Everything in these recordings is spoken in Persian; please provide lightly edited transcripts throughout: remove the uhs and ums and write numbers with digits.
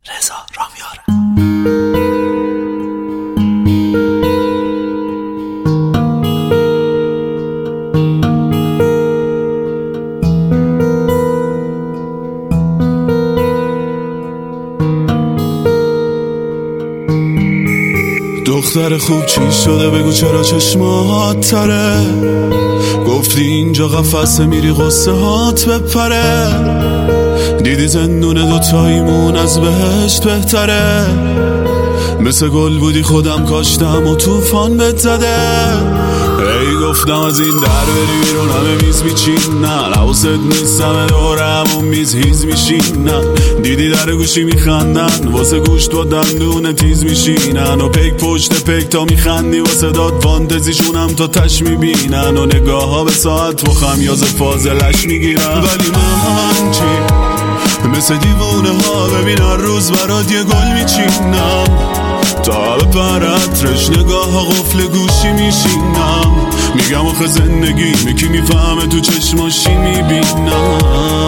رضا رامیاره. دختر خوب چی شده بگو چرا چشمات تره؟ گفتی اینجا قفسه میری قصه هات بپره. دیدی زندون دوتاییمون از بهشت بهتره. مثل گل بودی خودم کاشتم و طوفان بهت زده. ای گفتم از این در بری بیرون همه میز میچینن، حواست نیست همه دوره همون میز هیز میشینن. دیدی در گوشی میخندن واسه گوشت با دندون تیز میشینن، و پیک پشت پیک تا میخندی واسه داد فانتزیشونم تا تش میبینن، و نگاه ها به ساعت و خمیاز فاضلش میگیرن. ولی من چی؟ مثل دیوونه ها ببین هر روز برات یه گل میچینم، تا بپرترش نگاه ها قفل گوشی میشینم. میگم آخه زندگی میکی میفهمه تو چشماشی میبینم.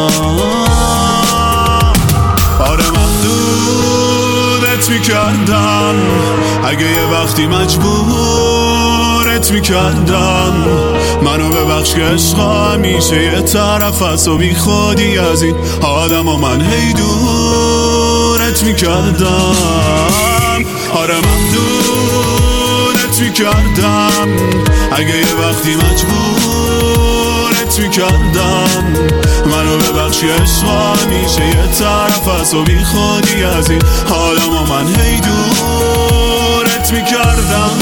آره محدودت میکردم اگه یه وقتی مجبورت میکردم. منو ببخش که عشقا همیشه یه طرف هست و بی خودی از این آدم و من هی دورت میکردم. آره محدودت میکردم اگه یه وقتی مجبورت میکردم. منو ببخش که عشقا همیشه یه طرف هست و بی خودی از این آدم و من هی دورت میکردم.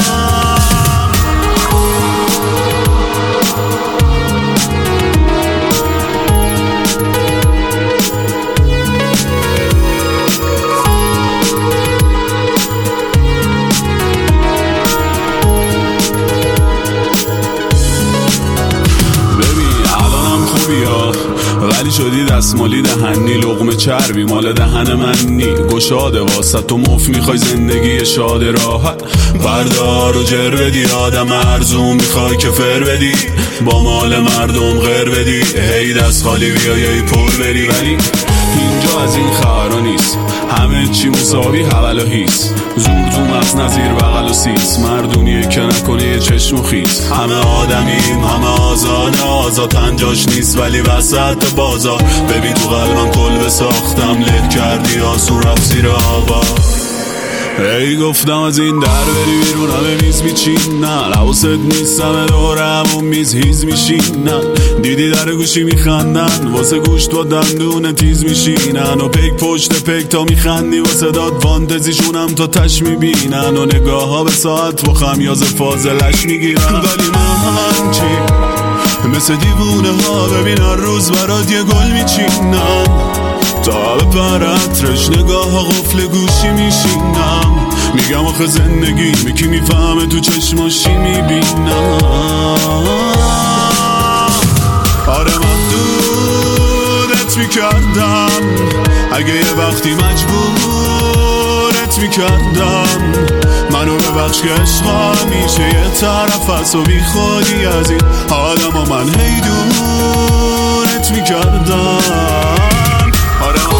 ولی شدی دستمالی دهنی، لقمه چربی مال دهن منی. گشاده واسه تو مف میخوای زندگی شاد راحت، بردار و جر بدی آدم ارزون میخوای که فر بدی، با مال مردم غیر بدی. هی دست خالی بیایی پر بری، ولی اینجا از این خبرها نیست. همه چی مساوی حول و هیست، زور تو مغز نظیر بغل و سیس. مردونیه که نکنه یه چشم و خیس. همه آدمیم همه آزاده، آزاد انجاش نیست ولی وسط بازار. ببین تو قلبم کلبه ساختم، له کردی آسون رفت زیر آبا. ای گفتم از این در بری بیرون همه میز میچینن، حواست نیست همه دوره همون میز هیز میشینن. دیدی در گوشی میخندن واسه گوشت با دندون تیز میشینن، و پیک پشت پیک تا میخندی واسه داد فانتزیشونم تا تش میبینن، و نگاه ها به ساعت و خمیاز فاضلش میگیرن. ولی من چی؟ مثل دیوونه ها ببین هر روز برات یه گل میچینم، تا بپرترش نگاه ها قفل گوشی میشینم. میگم آخه زندگی میکی میفهمه تو چشماشی میبینم. آره محدودت میکردم اگه یه وقتی مجبورت میکردم. منو ببخش که عشقا همیشه یه طرف هست و بی خودی از این آدم و من هی دورت میکردم. آره